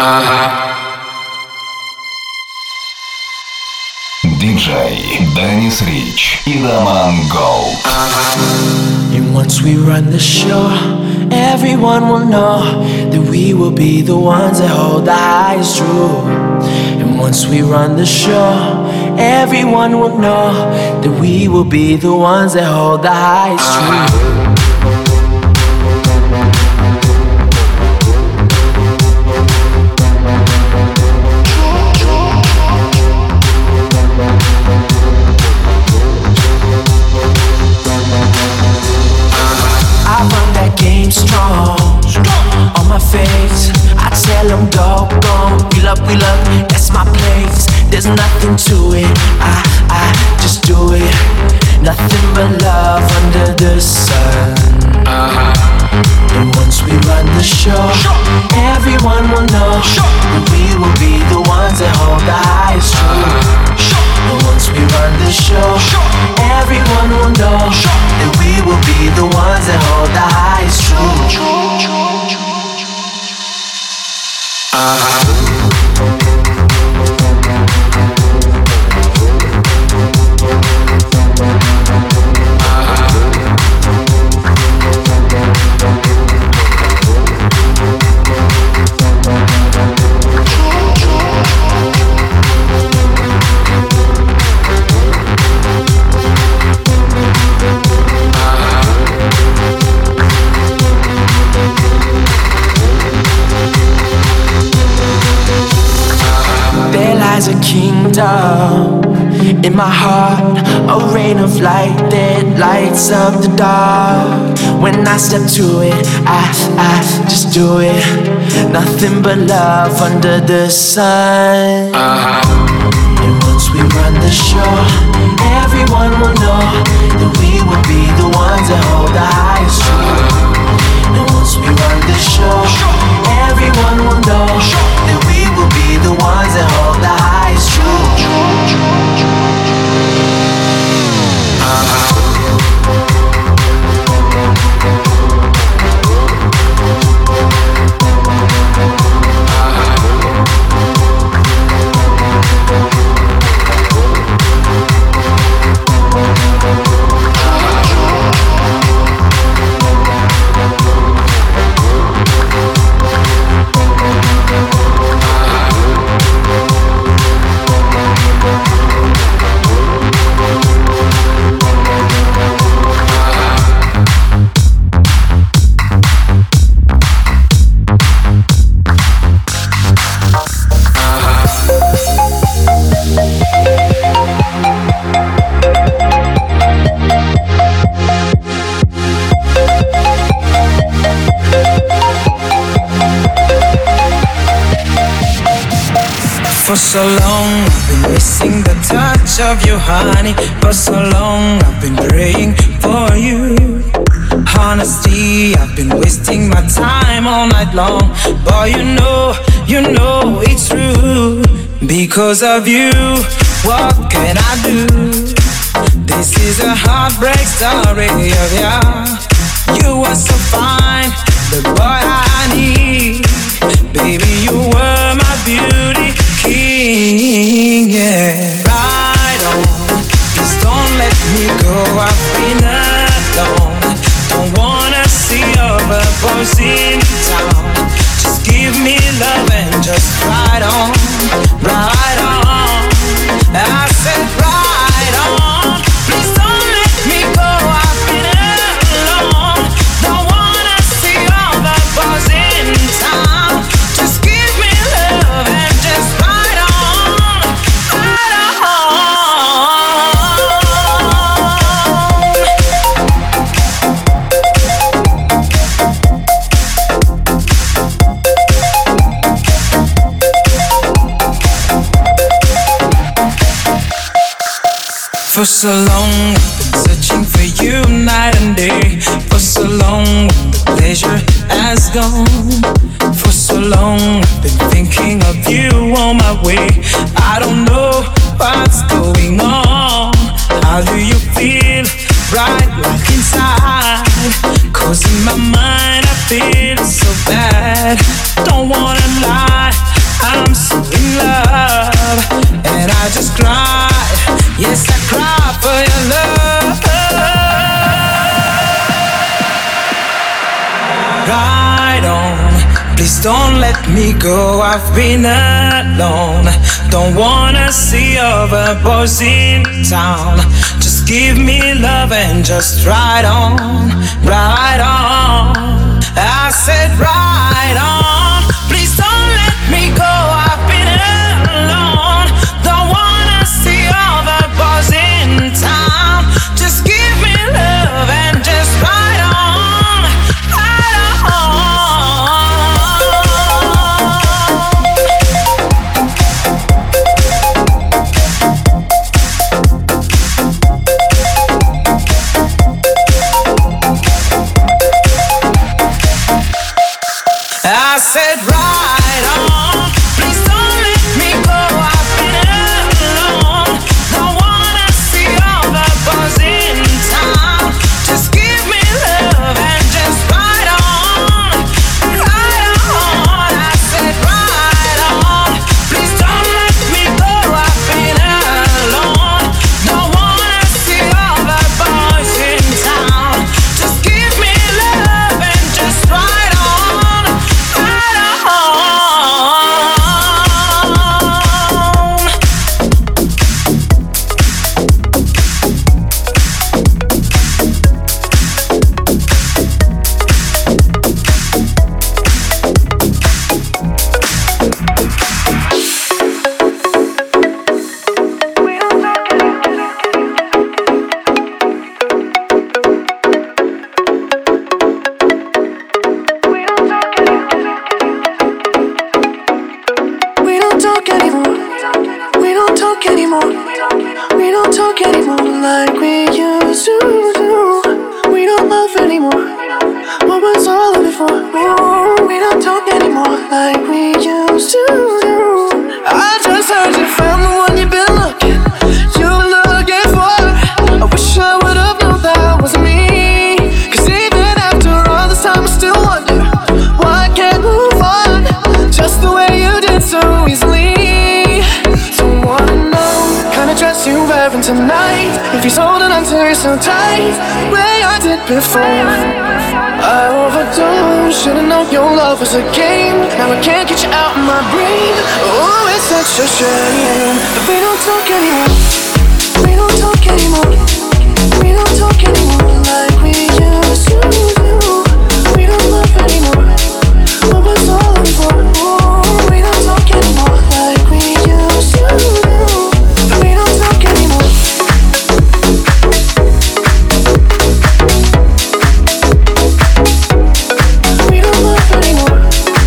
Диджей Деннис Рич и Роман Голд. And once we run the show, everyone will know that we will be the ones that hold the highest truth. And once we run the show, everyone will know that we will be the ones that hold the highest truth. Strong on my face, I tell them go, wheel up, that's my place. There's nothing to it, I just do it. Nothing but love under the sun. And once we run the show, everyone will know that we will be the ones that hold the highest truth. And once we run the show, everyone will know that we will be the ones that hold the highest truth. A kingdom in my heart, a rain of light that lights up the dark. When I step to it, I just do it. Nothing but love under the sun. And once we run the show, everyone will know that we will be the ones that hold the highest truth. And once we run the show, everyone will know that we will be the ones that hold the highest truth. For so long I've been missing the touch of you, honey. For so long I've been praying for you. Honesty, I've been wasting my time all night long. Boy, you know it's true. Because of you, what can I do? This is a heartbreak story of ya. You were so fine, the boy I need. Baby, you were my beauty king, yeah. Right on, please don't let me go. I've been alone. Don't wanna see other boys in town. Just give me love and just ride on, ride on. I said ride on. Please don't let me go. I've been alone. Don't wanna see other boys in town. Just give me love and just ride on, ride on. For so long, I've been searching for you night and day. For so long, the pleasure has gone. For so long, I've been thinking of you on my way. I don't know what's going on. How do you feel right like inside? 'Cause in my mind I feel so bad. Don't wanna lie, Please don't let me go, I've been alone. Don't wanna see other boys in town. Just give me love and just ride on, ride on. I said ride on. Please don't let me go, I've been alone. Don't wanna see other boys in town. Just give me love and just ride on, ride on. I said ride on. Please don't let me go, I've been alone. Don't wanna see all the boys in town. Just give me love and just ride on, ride on. I said ride on. Please don't let me go, I've been alone. Don't wanna see all the boys in town. Just give me love and just ride on, ride on. We don't talk anymore. We don't talk anymore. We don't talk anymore like we used to do. We don't love anymore. What was all of it for? Ooh, we don't talk anymore like we used to do. I just heard you found the one you've been looking for. I wish I would've known that was me. 'Cause even after all this time I still wonder why I can't move on just the way you did so easily. Don't wanna know kind of dress you're wearing tonight. If he's holding on to you so tight, way I did before. I overdosed, should've known your love was a game. Now I can't get you out of my brain. Oh, it's such a shame that we don't talk anymore. We don't talk anymore. We don't talk anymore like we used to do. We don't love anymore. What was all of it for? Ooh, we don't talk anymore like we used to do. We don't talk anymore. We don't love anymore.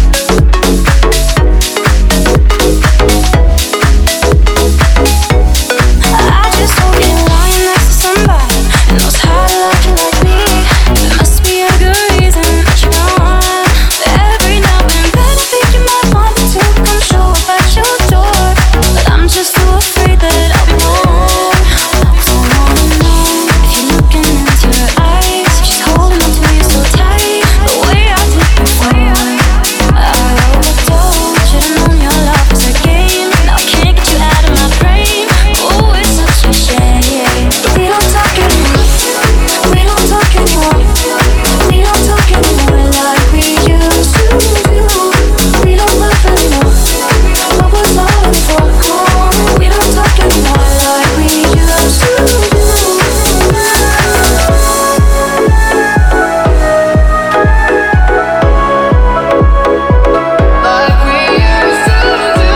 I just hope you're lying next to somebody and knows how to love you like me. There must be a good reason that you're gone. Every now and then I think you might want me to come show up at your door, but I'm just too afraid that I'll be wrong. So I wanna know if you're looking into your eyes, if she's holding on to you so tight, the way I did before. I overdosed, should've known your love was a game. Now I can't get you out of my brain. Oh, it's such a shame. We don't talk anymore. We don't talk anymore. We don't talk anymore like we used to do. We don't love anymore. What was all of it for? We don't talk anymore like we used to do. Like we used to do.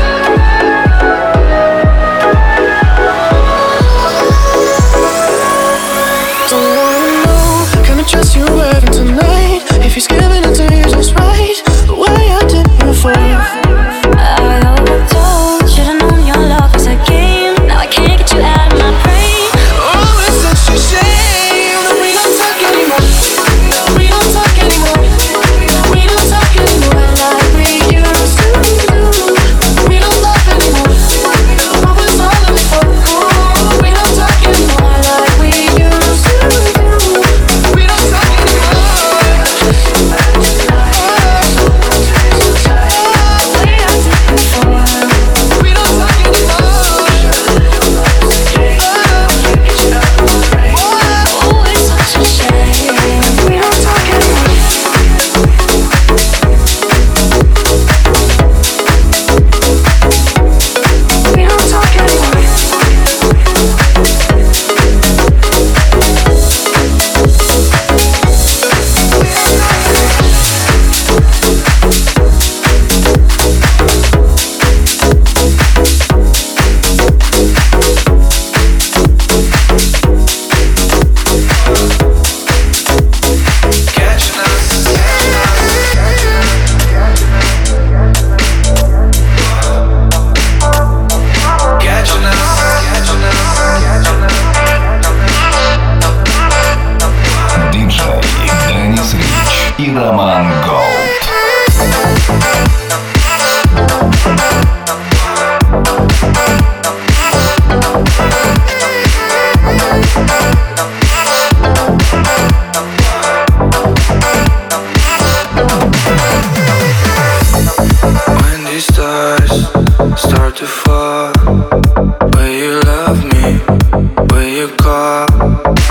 Don't wanna know kind of dress you're wearing tonight. If he's giving it to you just right, the way I did before. I overdosed, should've known your love was a game. Now I can't get you out of my brain. Oh, it's such a shame that we don't talk anymore. We don't talk anymore. We don't talk anymore like we used to do. We don't love anymore. What was all of it for? We don't talk anymore like we used to do. We don't talk anymore.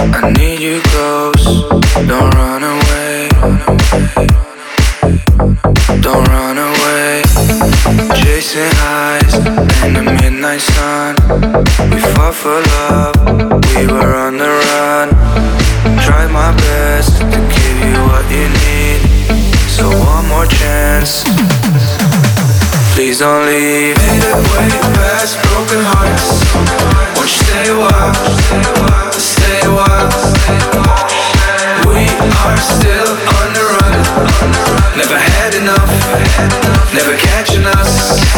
I need you close, don't run away. Don't run away. Chasing highs in the midnight sun. We fought for love, we were on the run. Tried my best to give you what you need. So one more chance, please don't leave. Made it way past broken hearts. Won't you stay a while, stay a while. We are still on the run. Never had enough, never catching us.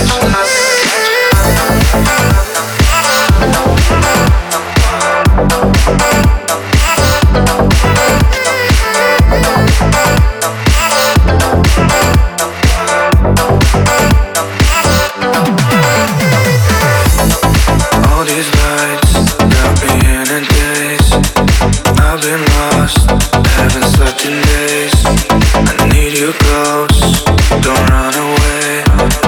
All these lights got me in a daze. I've been lost, haven't slept in days. I need you close, don't run away.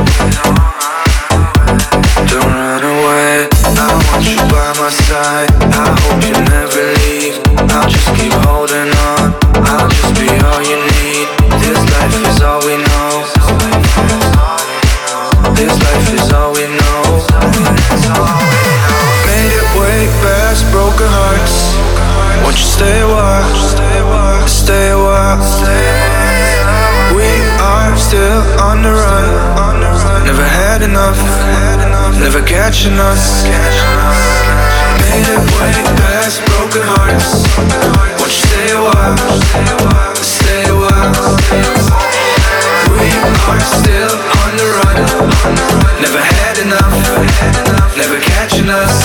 Don't run away. I want you by my side, I hope you never leave. I'll just keep holding on, I'll just be all you need. This life is all we know. This life is all we know. Made it way past broken hearts. Won't you stay a while, stay a while. We are still on the run. Never had enough, never catching us. Made it way past broken hearts. Won't you stay a while, stay a while. We are still on the run. Never had enough, never catching us.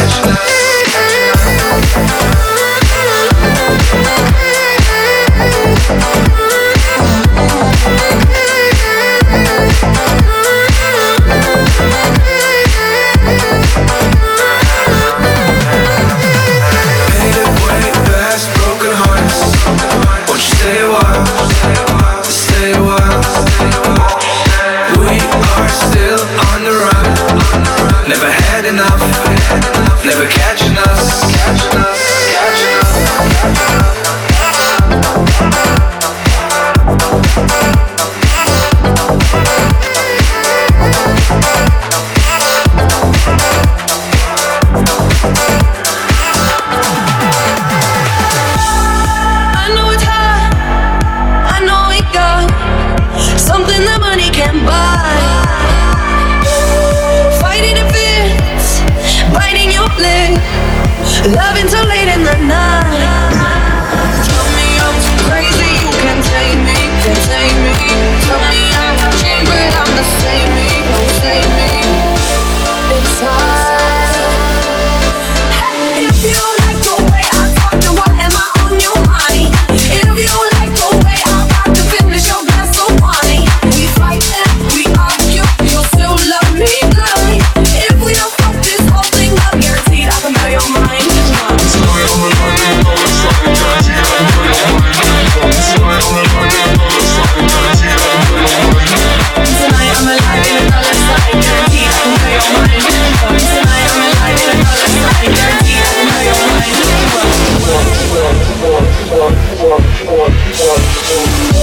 Made it way past broken hearts. Won't you stay a while, stay a while. We are still on the run. Never had enough, never catching us. I know it's hard, I know we got something that money can't buy. Fighting the fears, biting your leg, loving so late in the night. Tell me I'm too crazy, you can't take me, can't take me. Tell me I'm changed, but I'm the same me, don't save me. It's hard. If you like the way I talk, then why am I on your mind? If you like the way I rock, then finish your glass of wine. We fight and we argue, you'll still love me blind. If we don't fuck this whole thing up, guaranteed I can blow your mind. Tonight I'm alive, guaranteed I can blow your mind. Tonight I'm alive, Tonight I'm alive in another side, guaranteed I can blow your mind. Tonight I'm alive in another side, guaranteed I can blow your mind.